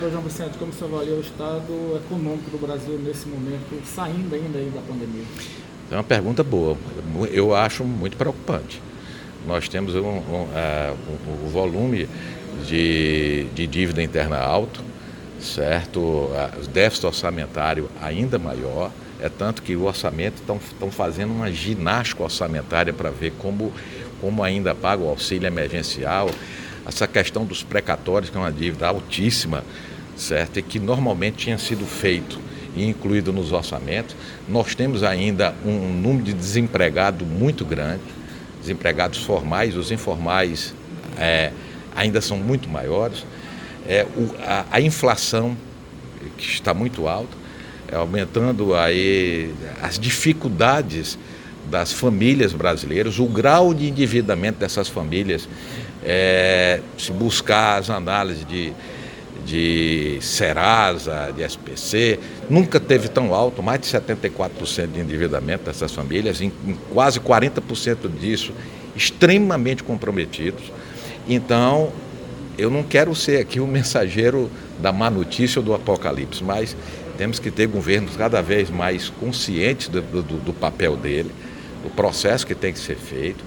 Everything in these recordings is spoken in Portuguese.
João Vicente, como você avalia o estado econômico do Brasil nesse momento, saindo ainda aí da pandemia? É uma pergunta boa. Eu acho muito preocupante. Nós temos um volume de dívida interna alto, certo? O déficit orçamentário ainda maior. É tanto que o orçamento estão fazendo uma ginástica orçamentária para ver como ainda paga o auxílio emergencial. Essa questão dos precatórios, que é uma dívida altíssima, certo? E que normalmente tinha sido feito e incluído nos orçamentos. Nós temos ainda um número de desempregados muito grande, desempregados formais, os informais ainda são muito maiores. A inflação, que está muito alta, aumentando aí as dificuldades das famílias brasileiras, o grau de endividamento dessas famílias, se buscar as análises de Serasa, de SPC, nunca teve tão alto, mais de 74% de endividamento dessas famílias, em quase 40% disso extremamente comprometidos. Então, eu não quero ser aqui o mensageiro da má notícia ou do apocalipse, mas temos que ter governos cada vez mais conscientes do papel dele, do processo que tem que ser feito.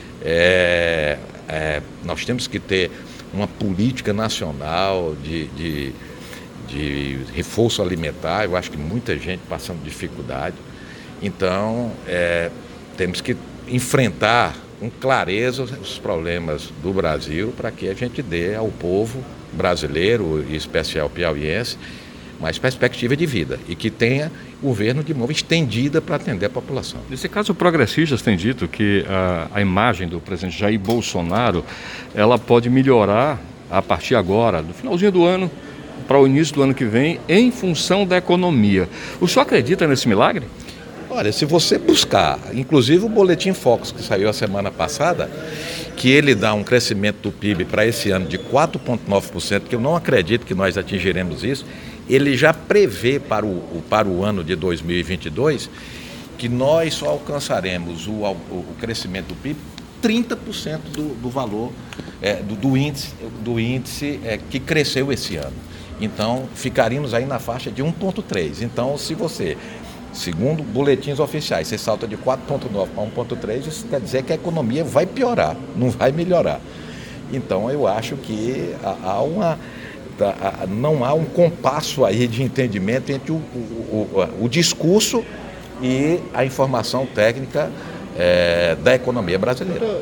Nós temos que ter uma política nacional de reforço alimentar. Eu acho que muita gente passando dificuldade. Então, temos que enfrentar com clareza os problemas do Brasil para que a gente dê ao povo brasileiro, em especial piauiense, mais perspectiva de vida e que tenha governo de mão estendida para atender a população. Nesse caso, progressistas têm dito que a imagem do presidente Jair Bolsonaro ela pode melhorar a partir agora, do finalzinho do ano para o início do ano que vem, em função da economia. O senhor acredita nesse milagre? Olha, se você buscar, inclusive o Boletim Focus, que saiu a semana passada, que ele dá um crescimento do PIB para esse ano de 4,9%, que eu não acredito que nós atingiremos isso, ele já prevê para o ano de 2022 que nós só alcançaremos o crescimento do PIB 30% do valor do índice que cresceu esse ano. Então, ficaríamos aí na faixa de 1,3%. Então, se você, segundo boletins oficiais, você salta de 4,9 para 1,3, isso quer dizer que a economia vai piorar, não vai melhorar. Então, eu acho que não há um compasso aí de entendimento entre o discurso e a informação técnica da economia brasileira.